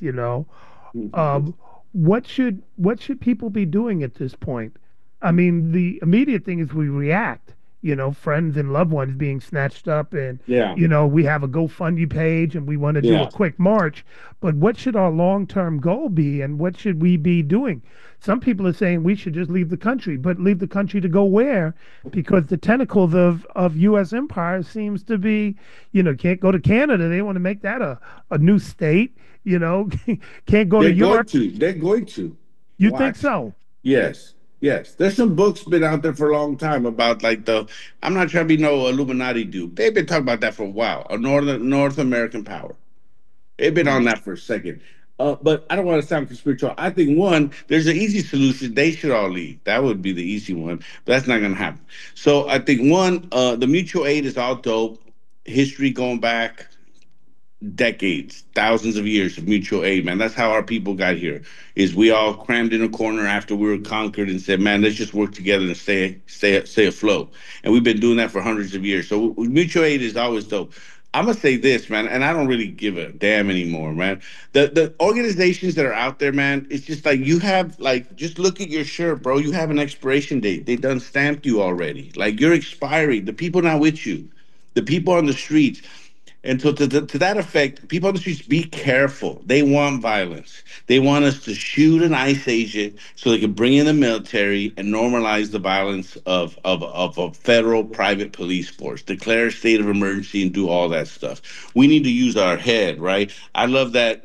what should people be doing at this point? I mean, the immediate thing is we react, friends and loved ones being snatched up and, we have a GoFundMe page and we want to do a quick march, but what should our long-term goal be and what should we be doing? Some people are saying we should just leave the country, but leave the country to go where? Because the tentacles of U.S. empire seems to be, can't go to Canada. They want to make that a new state, can't go to Europe. They're going to. You think so? Yes. There's some books been out there for a long time about I'm not trying to be no Illuminati dude. They've been talking about that for a while, a North American power. They've been on that for a second. But I don't want to sound conspiratorial. I think, one, there's an easy solution. They should all leave. That would be the easy one, but that's not going to happen. So I think, one, the mutual aid is all dope. History going back decades, thousands of years of mutual aid, man. That's how our people got here, is we all crammed in a corner after we were conquered and said, man, let's just work together and stay afloat. And we've been doing that for hundreds of years. So mutual aid is always dope. I'm going to say this, man, and I don't really give a damn anymore, man. The organizations that are out there, man, it's just like you have, just look at your shirt, bro. You have an expiration date. They done stamped you already. Like, you're expiring. The people not with you. The people on the streets. And so to that effect, people on the streets, be careful. They want violence. They want us to shoot an ICE agent so they can bring in the military and normalize the violence of a federal private police force, declare a state of emergency and do all that stuff. We need to use our head, right? I love that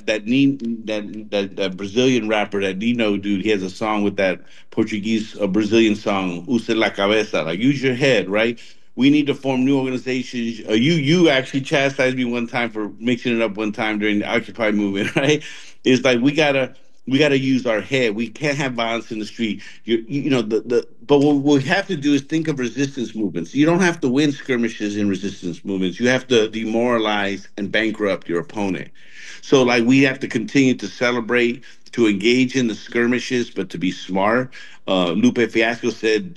Brazilian rapper, that Nino dude. He has a song with that Portuguese Brazilian song, Use la cabeza, like use your head, right? We need to form new organizations. You actually chastised me one time for mixing it up one time during the Occupy movement, right? It's like we gotta use our head. We can't have violence in the street. But what we have to do is think of resistance movements. You don't have to win skirmishes in resistance movements. You have to demoralize and bankrupt your opponent. So we have to continue to celebrate, to engage in the skirmishes, but to be smart. Lupe Fiasco said,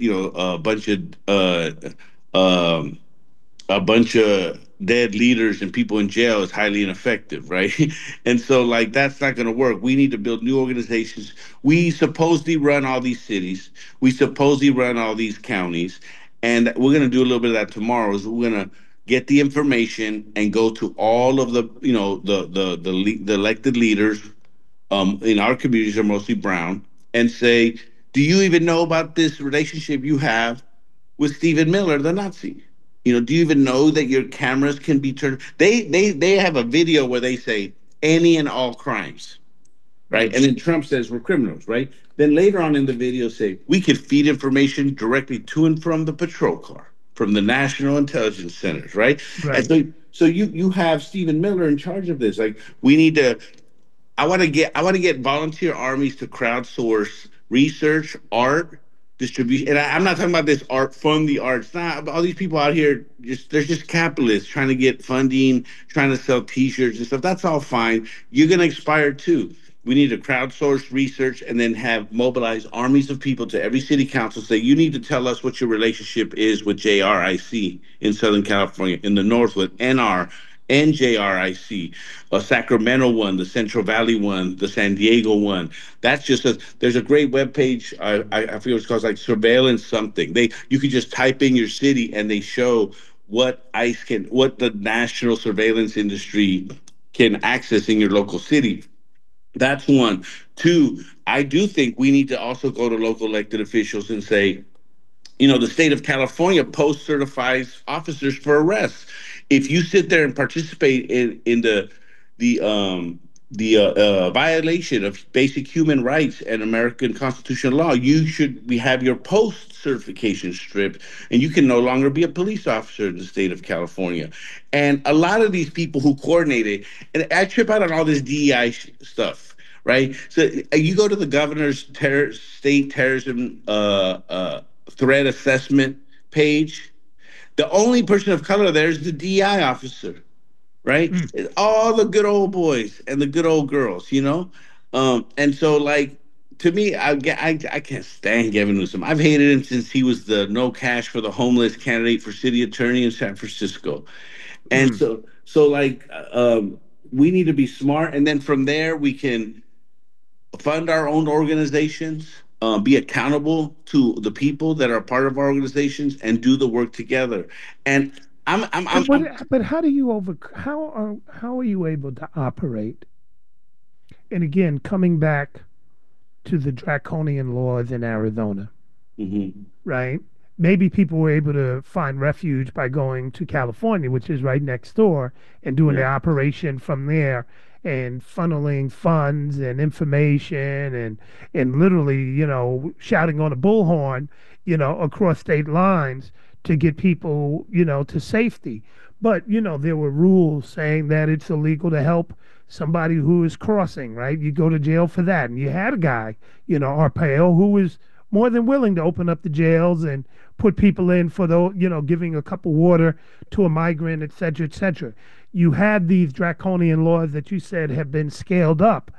a bunch of dead leaders and people in jail is highly ineffective, right? And so that's not going to work. We need to build new organizations. We supposedly run all these cities. We supposedly run all these counties. And we're going to do a little bit of that tomorrow. Is we're going to get the information and go to all of the elected leaders in our communities are mostly brown and say, do you even know about this relationship you have with Stephen Miller, the Nazi? Do you even know that your cameras can be turned? They have a video where they say any and all crimes, right? And then Trump says we're criminals, right? Then later on in the video say we could feed information directly to and from the patrol car, from the National Intelligence Centers, right? And so you have Stephen Miller in charge of this. We need to. I want to get volunteer armies to crowdsource research, art, distribution. And I'm not talking about this art, fund the arts. Not all these people out here, they're just capitalists trying to get funding, trying to sell T-shirts and stuff. That's all fine. You're going to expire too. We need to crowdsource research and then have mobilize armies of people to every city council. Say, you need to tell us what your relationship is with JRIC in Southern California, in the North with NR and JRIC, a Sacramento one, the Central Valley one, the San Diego one. That's just there's a great webpage. I forget what it's called, like surveillance something. You could just type in your city and they show what the national surveillance industry can access in your local city. That's one. Two, I do think we need to also go to local elected officials and say, the state of California post-certifies officers for arrests. If you sit there and participate in the violation of basic human rights and American constitutional law, we have your post-certification stripped, and you can no longer be a police officer in the state of California. And a lot of these people who coordinated, and I trip out on all this DEI stuff, right? So you go to the governor's state terrorism threat assessment page. The only person of color there is the DEI officer, right? It's all the good old boys and the good old girls, and so, like, to me, I can't stand Gavin Newsom. I've hated him since he was the no cash for the homeless candidate for city attorney in San Francisco. And so we need to be smart, and then from there we can fund our own organizations, be accountable to the people that are part of our organizations, and do the work together. And but how do you how are you able to operate? And again, coming back to the draconian laws in Arizona, right? Maybe people were able to find refuge by going to California, which is right next door, and doing the operation from there, and funneling funds and information and literally, shouting on a bullhorn, across state lines to get people, to safety. But, there were rules saying that it's illegal to help somebody who is crossing, right? You go to jail for that. And you had a guy, Arpaio, who was more than willing to open up the jails and put people in for giving a cup of water to a migrant, et cetera, et cetera. You had these draconian laws that you said have been scaled up.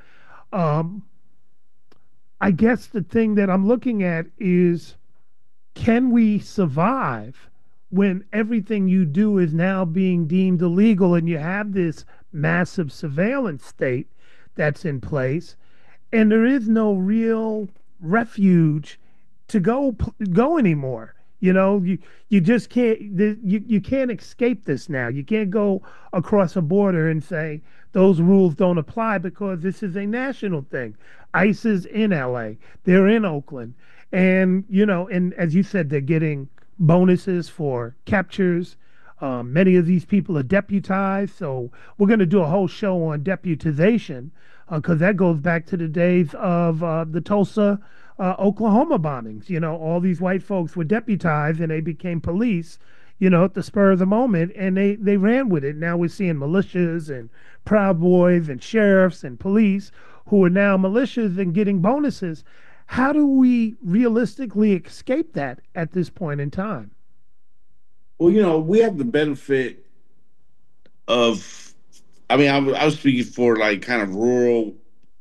I guess the thing that I'm looking at is, can we survive when everything you do is now being deemed illegal, and you have this massive surveillance state that's in place, and there is no real refuge to go anymore? You just can't, you can't escape this now. You can't go across a border and say those rules don't apply, because this is a national thing. ICE is in LA, they're in Oakland, and and as you said, they're getting bonuses for captures. Many of these people are deputized, so we're going to do a whole show on deputization, because that goes back to the days of the Tulsa, Oklahoma bombings. All these white folks were deputized and they became police, at the spur of the moment, and they ran with it. Now we're seeing militias and Proud Boys and sheriffs and police who are now militias and getting bonuses. How do we realistically escape that at this point in time? Well, we have the benefit of, I was speaking for like kind of rural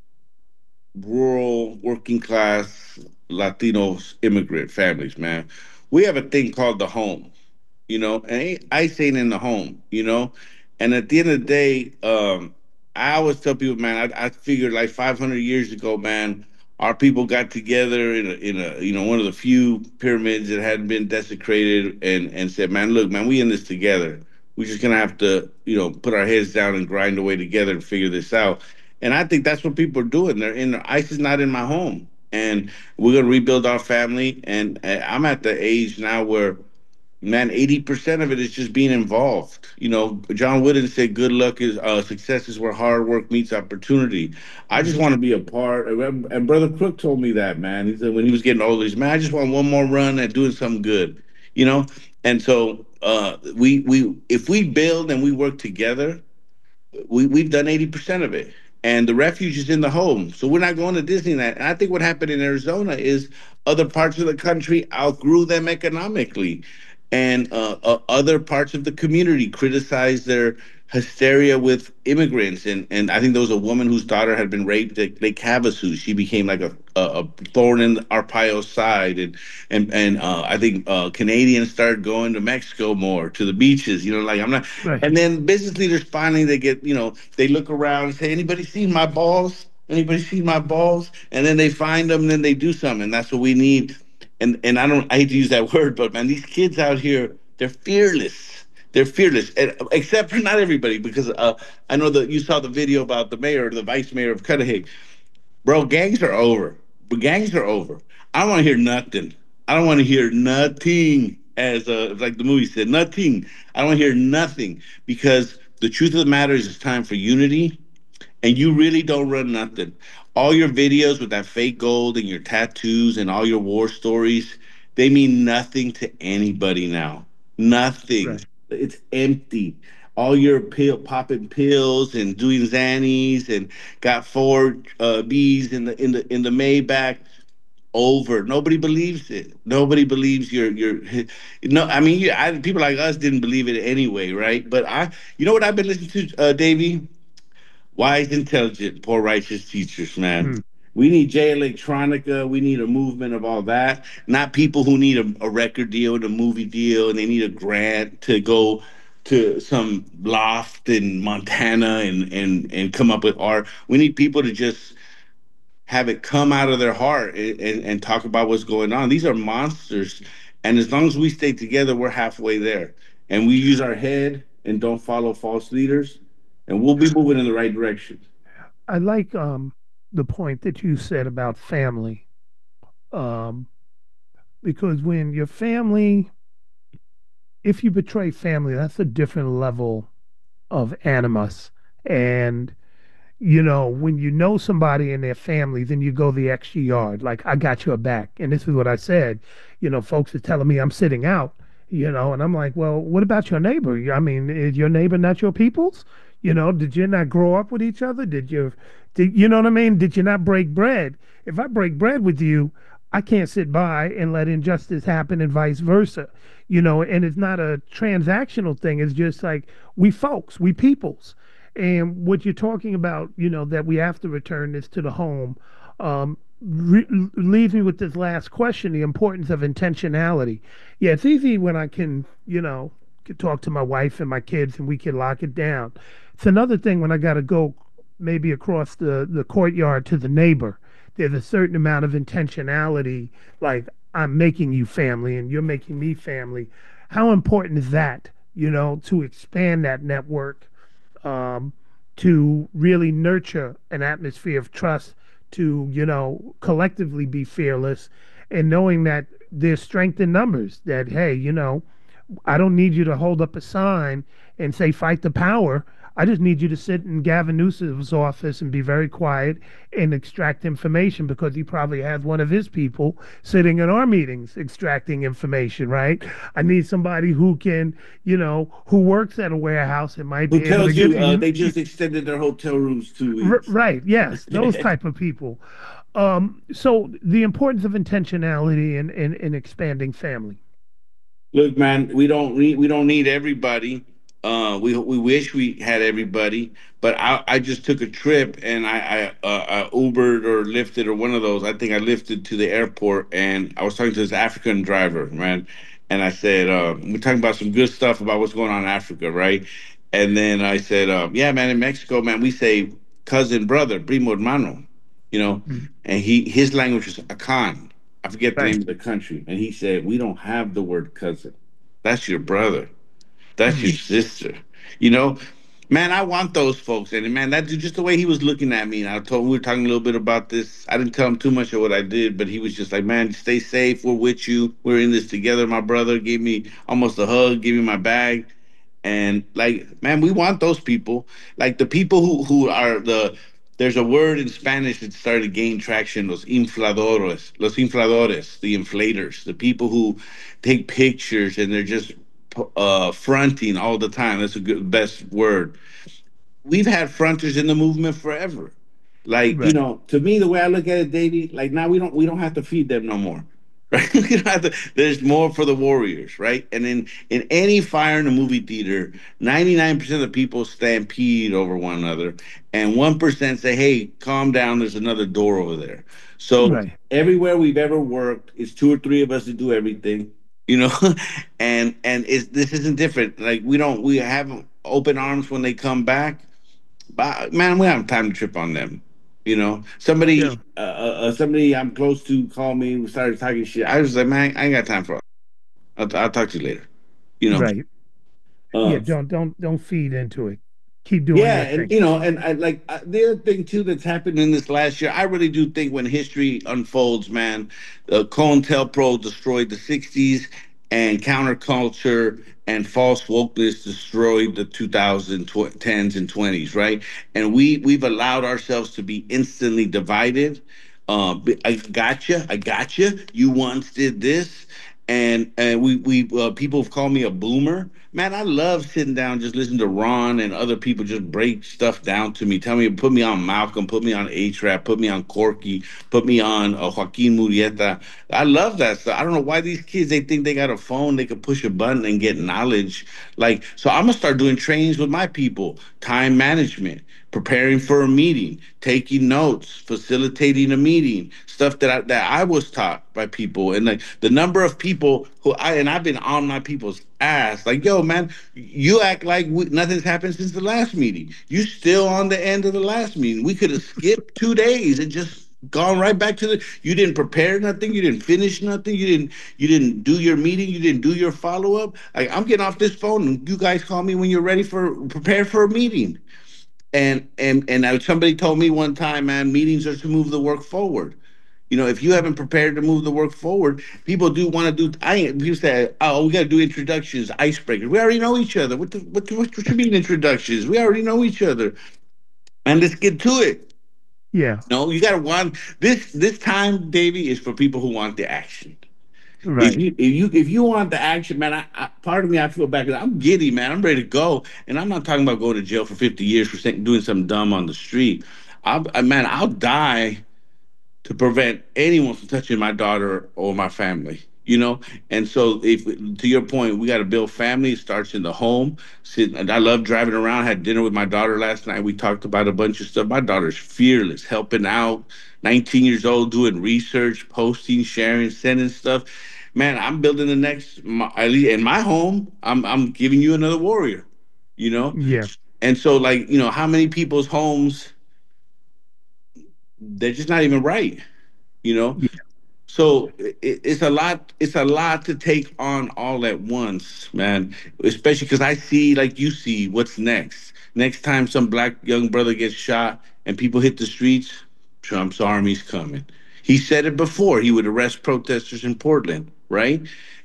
working class Latino immigrant families, man. We have a thing called the home, and ICE ain't in the home, and at the end of the day, I always tell people, man, I figured like 500 years ago, man, our people got together in a one of the few pyramids that hadn't been desecrated, and said, man, look, man, we in this together. We're just gonna have to, put our heads down and grind away together and figure this out. And I think that's what people are doing. ICE is not in my home, and we're gonna rebuild our family. And I'm at the age now where, man, 80% of it is just being involved. John Wooden said, "Good luck is success is where hard work meets opportunity." I just want to be a part. And Brother Crook told me that, man. He said when he was getting older, he said, "Man, I just want one more run at doing something good," And so if we build and we work together, we've done 80% of it. And the refuge is in the home. So we're not going to Disneyland. And I think what happened in Arizona is other parts of the country outgrew them economically. and other parts of the community criticize their hysteria with immigrants. And I think there was a woman whose daughter had been raped at Lake Havasu. She became like a thorn in Arpaio's side. And I think Canadians started going to Mexico more, to the beaches, like I'm not. Right. And then business leaders finally, they get, they look around and say, anybody seen my balls? Anybody seen my balls? And then they find them and then they do something. And that's what we need. And I hate to use that word, but man, these kids out here, they're fearless. They're fearless, except for not everybody, because I know that you saw the video about the mayor, the vice mayor of Cudahy. Bro, gangs are over. Gangs are over. I don't want to hear nothing. I don't want to hear nothing, as like the movie said, nothing. I don't want to hear nothing, because the truth of the matter is it's time for unity, and you really don't run nothing. All your videos with that fake gold and your tattoos and all your war stories, they mean nothing to anybody now. Nothing. Right. It's empty. All your popping pills and doing Xannies and got 4 Bs in the Maybach. Over. Nobody believes it. Nobody believes your. No, I mean, people like us didn't believe it anyway, right? But you know what I've been listening to, Davey? Wise, intelligent, poor, righteous teachers, man. We need Jay Electronica. We need a movement of all that. Not people who need a record deal and a movie deal, and they need a grant to go to some loft in Montana and come up with art. We need people to just have it come out of their heart and talk about what's going on. These are monsters. And as long as we stay together, we're halfway there. And we use our head and don't follow false leaders, and we'll be moving in the right direction. I like the point that you said about family. Because when your family, if you betray family, that's a different level of animus. And, when you know somebody in their family, then you go the extra yard. Like, I got your back. And this is what I said. Folks are telling me I'm sitting out, and I'm like, well, what about your neighbor? I mean, is your neighbor not your people's? Did you not grow up with each other? Did you know what I mean? Did you not break bread? If I break bread with you, I can't sit by and let injustice happen and vice versa. And it's not a transactional thing. It's just like, we folks, we peoples. And what you're talking about, that we have to return this to the home, leaves me with this last question, the importance of intentionality. Yeah, it's easy when I can talk to my wife and my kids and we can lock it down. It's another thing when I got to go maybe across the courtyard to the neighbor. There's a certain amount of intentionality, like, I'm making you family and you're making me family. How important is that, to expand that network, to really nurture an atmosphere of trust, to, collectively be fearless, and knowing that there's strength in numbers, that, hey, I don't need you to hold up a sign and say, fight the power. I just need you to sit in Gavin Newsom's office and be very quiet and extract information, because he probably has one of his people sitting in our meetings extracting information, right? I need somebody who can, who works at a warehouse and might be able to tell you they just extended their hotel rooms 2 weeks. Right, yes, those type of people. So the importance of intentionality in expanding family. Look, man, we don't need everybody. We wish we had everybody, but I just took a trip and I Ubered or Lyfted or one of those. I think I Lyfted to the airport, and I was talking to this African driver, man, and I said, we're talking about some good stuff about what's going on in Africa, right? And then I said, yeah, man, in Mexico, man, we say cousin, brother, primo hermano, and his language is Akan. I forget the name of the country. And he said, we don't have the word cousin. That's your brother. That's your sister. Man, I want those folks. And man, that's just the way he was looking at me. And we were talking a little bit about this. I didn't tell him too much of what I did, but he was just like, man, stay safe. We're with you. We're in this together. My brother gave me almost a hug, gave me my bag. And like, man, we want those people. Like the people who are there's a word in Spanish that started to gain traction, los infladores, the inflators, the people who take pictures and they're just fronting all the time. That's best word. We've had fronters in the movement forever. Like, right. To me, the way I look at it, Davey, like now we don't have to feed them no more. right? There's more for the warriors, right? And in any fire in a movie theater, 99% of the people stampede over one another, and 1% say, "Hey, calm down. There's another door over there." So Right. everywhere we've ever worked, it's two or three of us to do everything, you know, and this isn't different. Like we have open arms when they come back, but man, we don't have time to trip on them. You know, somebody I'm close to called me, we started talking shit. I was like, man, I ain't got time for it. I'll talk to you later. You know, Right. Yeah. Don't feed into it. Keep doing yeah, your and thing. and I like the other thing too that's happened in this last year. I really do think when history unfolds, man, COINTELPRO destroyed the '60s, and counterculture and false wokeness destroyed the 2010s and 20s, right? And we've allowed ourselves to be instantly divided. I gotcha. You once did this, and we people have called me a boomer. Man, I love sitting down, just listening to Ron and other people just break stuff down to me. Tell me, put me on Malcolm, put me on H-Rap, put me on Corky, put me on Joaquin Murrieta. I love that stuff. I don't know why these kids, they think they got a phone, they can push a button and get knowledge. Like, so I'm gonna start doing trainings with my people, time management, preparing for a meeting, taking notes, facilitating a meeting, stuff that I was taught by people. And like the number of people I've been on my people's ass, like, yo, man, you act like nothing's happened since the last meeting. You still on the end of the last meeting. We could have skipped 2 days and just gone right back to you didn't prepare nothing, you didn't finish nothing, you didn't do your meeting, you didn't do your follow-up. Like, I'm getting off this phone and you guys call me when you're ready for prepare for a meeting. And somebody told me one time, man, meetings are to move the work forward. You know, if you haven't prepared to move the work forward, people do want to do. People say, "Oh, we got to do introductions, icebreakers." We already know each other. What you mean introductions? We already know each other, and let's get to it. Yeah. No, you got to want this time, Davey, is for people who want the action. Right. If you want the action, man, part of me, I feel back. I'm giddy, man. I'm ready to go, and I'm not talking about going to jail for 50 years for doing something dumb on the street. I'll die to prevent anyone from touching my daughter or my family. You know, and so if to your point, we got to build family. It starts in the home. I love driving around. I had dinner with my daughter last night. We talked about a bunch of stuff. My daughter's fearless, helping out. 19 years old, doing research, posting, sharing, sending stuff. Man, I'm building the next. In my home, I'm giving you another warrior. You know. Yeah. And so, like, you know, how many people's homes they're just not even right. You know. Yeah. So it's a lot. It's a lot to take on all at once, man. Especially because I see, like you see, what's next. Next time some black young brother gets shot and people hit the streets, Trump's army's coming. He said it before. He would arrest protesters in Portland, right?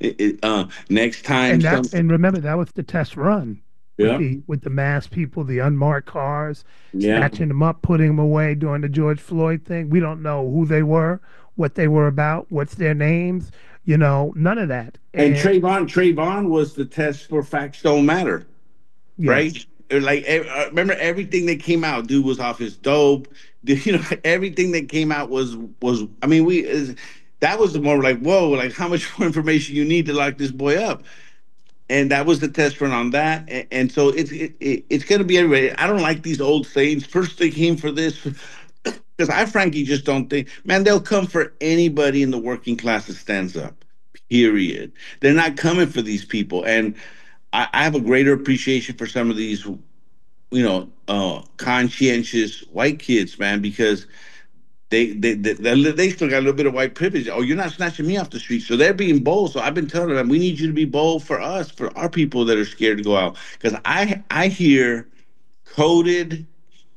Next time, and remember that was the test run. Yeah. With the masked people, the unmarked cars, Yeah. snatching them up, putting them away during the George Floyd thing. We don't know who they were, what they were about, what's their names, you know, none of that. And Trayvon was the test for facts don't matter, Yes. right? Like, remember everything that came out, dude was off his dope. You know, everything that came out was. I mean, that was the more like, whoa, like how much more information you need to lock this boy up. And that was the test run on that. And so it's going to be everybody. I don't like these old sayings. First they came for this, because I frankly just don't think, man, they'll come for anybody in the working class that stands up, period. They're not coming for these people. And I have a greater appreciation for some of these, you know, conscientious white kids, man, because they still got a little bit of white privilege. Oh, you're not snatching me off the street. So they're being bold. So I've been telling them, we need you to be bold for us, for our people that are scared to go out. Because I hear coded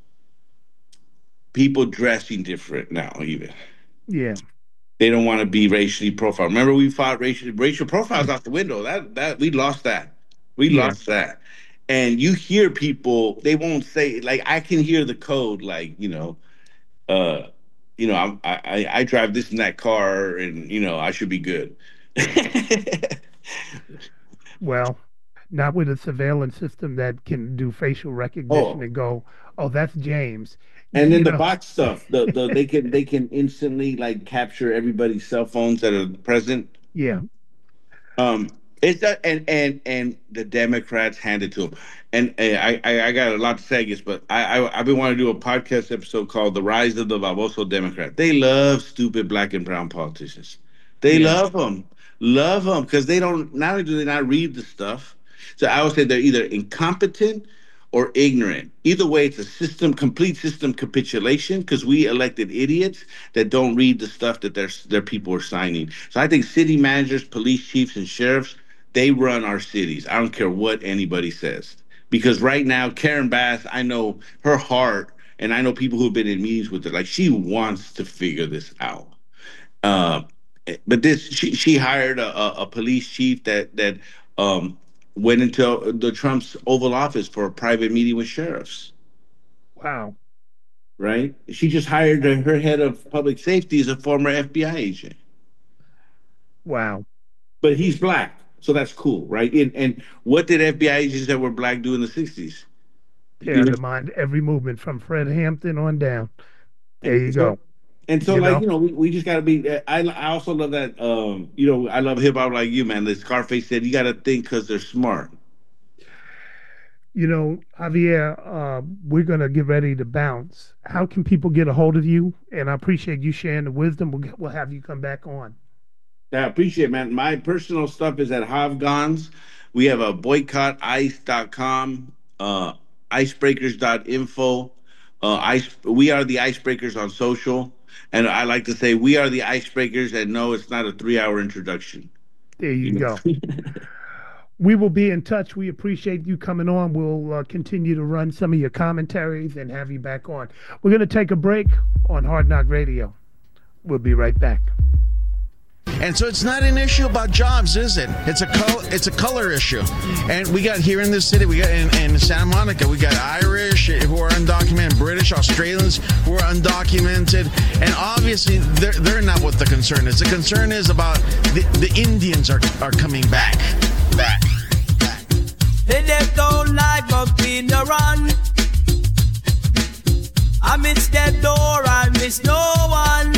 people dressing different now, even. Yeah. They don't want to be racially profiled. Remember, we fought racial profiles out the window. That we lost that. We lost that. And you hear people, they won't say, like, I can hear the code, like, you know, I drive this and that car, and you know I should be good. Well, not with a surveillance system that can do facial recognition and go, oh, that's James. And then the bot stuff, they can instantly like capture everybody's cell phones that are present. Yeah. It's that, and the Democrats hand it to them. And I got a lot to say, I guess, but I've been wanting to do a podcast episode called "The Rise of the Baboso Democrat." They love stupid black and brown politicians. They love them because they don't. Not only do they not read the stuff, so I would say they're either incompetent or ignorant. Either way, it's a complete system capitulation because we elected idiots that don't read the stuff that their people are signing. So I think city managers, police chiefs, and sheriffs, they run our cities. I don't care what anybody says. Because right now, Karen Bass, I know her heart, and I know people who've been in meetings with her, like she wants to figure this out. But she hired a police chief that went into the Trump's Oval Office for a private meeting with sheriffs. Wow. Right? She just hired her head of public safety as a former FBI agent. Wow. But he's black, so that's cool, right? And what did FBI agents that were black do in the 60s? Yeah, to mind every movement from Fred Hampton on down. There you go. And so, we just got to be. I also love that. I love hip hop like you, man. The Scarface said, "You got to think because they're smart." Javier, we're gonna get ready to bounce. How can people get a hold of you? And I appreciate you sharing the wisdom. We'll have you come back on. I appreciate it, man. My personal stuff is at Havgans. We have a boycottice.com, icebreakers.info. We are the Icebreakers on social. And I like to say we are the Icebreakers, and no, it's not a 3-hour introduction. There you go. We will be in touch. We appreciate you coming on. We'll continue to run some of your commentaries and have you back on. We're going to take a break on Hard Knock Radio. We'll be right back. And so it's not an issue about jobs, is it? It's a color issue. And we got here in this city, we got in Santa Monica, we got Irish who are undocumented, British, Australians who are undocumented. And obviously they're not what the concern is. The concern is about the Indians are coming back. They don't like but we no run. I miss that door, I miss no one.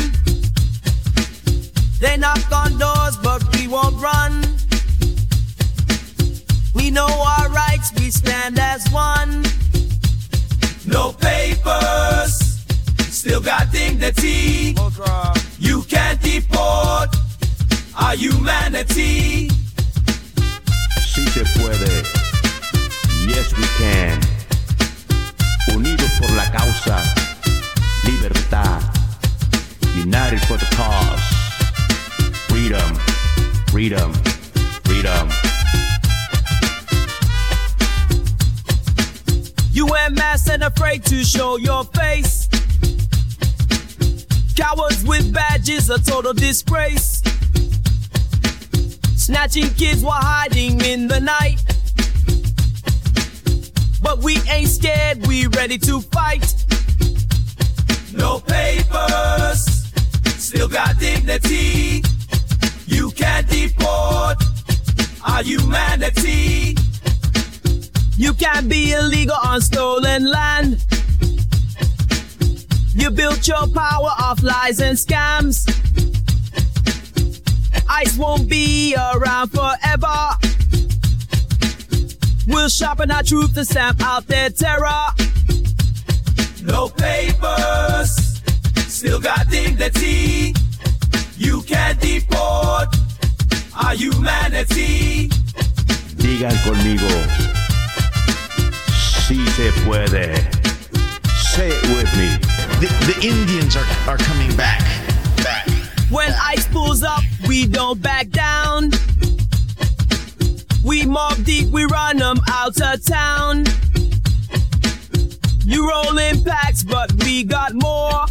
They knock on doors, but we won't run. We know our rights, we stand as one. No papers, still got dignity. You can't deport our humanity. Si se puede, yes we can. Unidos por la causa, libertad. United for the cause. Freedom, freedom, freedom. You ain't masked and afraid to show your face. Cowards with badges, a total disgrace. Snatching kids while hiding in the night. But we ain't scared, we ready to fight. No papers, still got dignity. You can't deport our humanity. You can't be illegal on stolen land. You built your power off lies and scams. ICE won't be around forever. We'll sharpen our truth to stamp out their terror. No papers, still got dignity. You can't deport our humanity. Digan conmigo, si se puede. Say it with me. The Indians are coming back. When ICE pulls up, we don't back down. We mob deep, we run them out of town. You roll in packs, but we got more.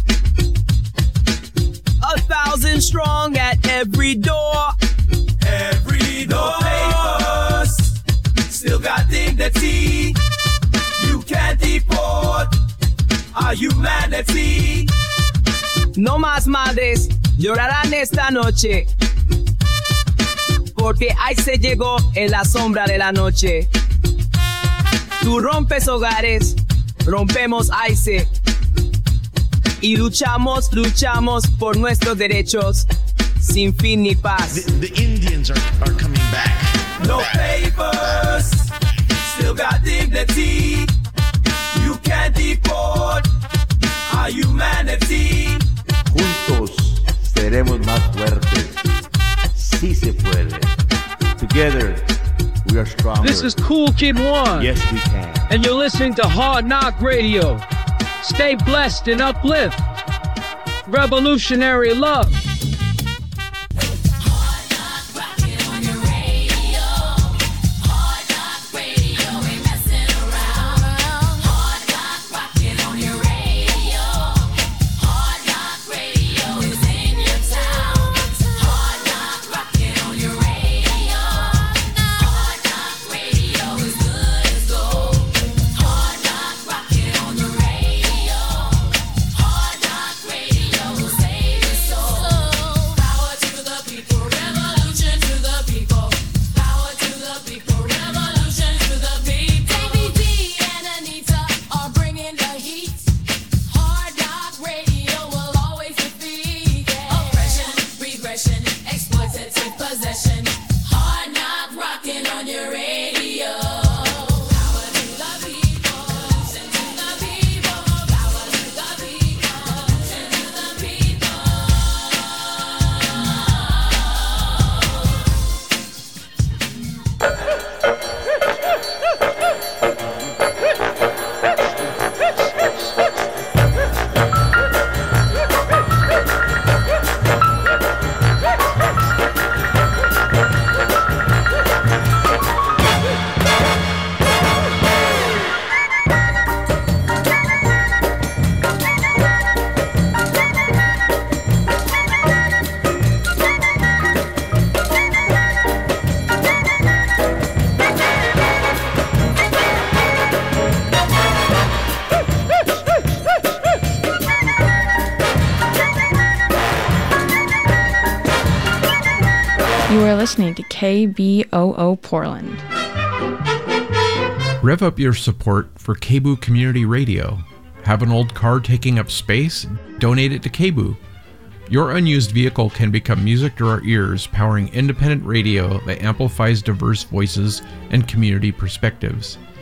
1,000 strong at every door. Every door. Papers, still got dignity. You can't deport our humanity. No más madres llorarán esta noche. porque Ice llegó en la sombra de la noche. Tú rompes hogares, rompemos Ice. Y luchamos por nuestros derechos, sin fin ni paz. The Indians are coming back. No papers, still got dignity. You can't deport our humanity. Juntos seremos más fuertes. Sí se puede. Together, we are stronger. This is Cool Kid One. Yes, we can. And you're listening to Hard Knock Radio. Stay blessed and uplift. Revolutionary love. You are listening to KBOO Portland. Rev up your support for KBOO Community Radio. Have an old car taking up space? Donate it to KBOO. Your unused vehicle can become music to our ears, powering independent radio that amplifies diverse voices and community perspectives.